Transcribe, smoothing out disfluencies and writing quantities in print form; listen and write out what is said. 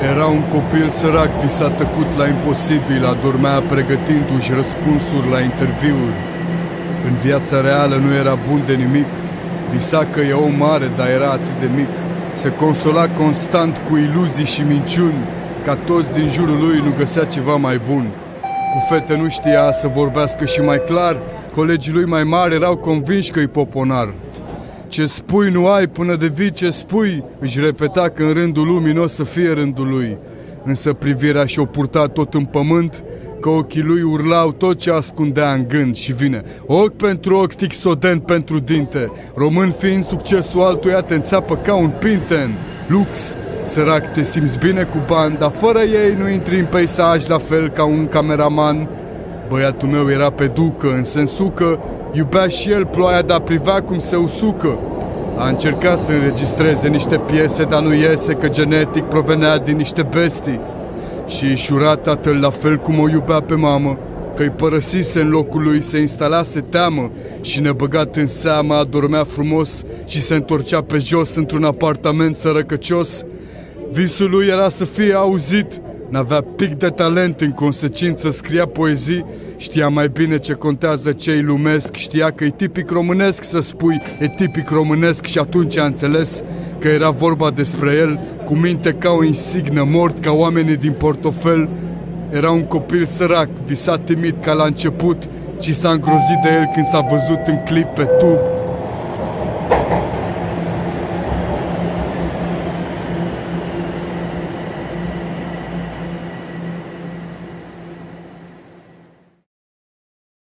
Era un copil sărac, visa tăcut la imposibil, adormea pregătindu-și răspunsuri la interviuri. În viața reală nu era bun de nimic, visa că e om mare, dar era atât de mic. Se consola constant cu iluzii și minciuni, ca toți din jurul lui nu găsea ceva mai bun. Cu fete nu știa să vorbească și mai clar, colegii lui mai mari erau convinși că-i poponar. Ce spui nu ai până devii ce spui, își repeta că în rândul lumii n-o să fie rândul lui. Însă privirea și-o purta tot în pământ, că ochii lui urlau tot ce ascundea în gând. Și vine ochi pentru ochi, fixodent pentru dinte, român fiind succesul altuia te înțeapă ca un pinten. Lux, sărac, te simți bine cu bani, dar fără ei nu intri în peisaj la fel ca un cameraman. Băiatul meu era pe ducă, în sensul că iubea și el ploaia, dar privea cum se usucă. A încercat să înregistreze niște piese, dar nu iese, că genetic provenea din niște bestii. Și își ura tatăl la fel cum o iubea pe mamă, că îi părăsise în locul lui, se instalase teamă și nebăgat în seamă adormea frumos și se întorcea pe jos într-un apartament sărăcăcios. Visul lui era să fie auzit, n-avea pic de talent, în consecință scria poezii. Știa mai bine ce contează ce-i lumesc, știa că e tipic românesc să spui e tipic românesc și atunci a înțeles că era vorba despre el, cu minte ca o insignă, mort ca oamenii din portofel. Era un copil sărac, visa timid ca la început, ci s-a îngrozit de el când s-a văzut în clip pe tub.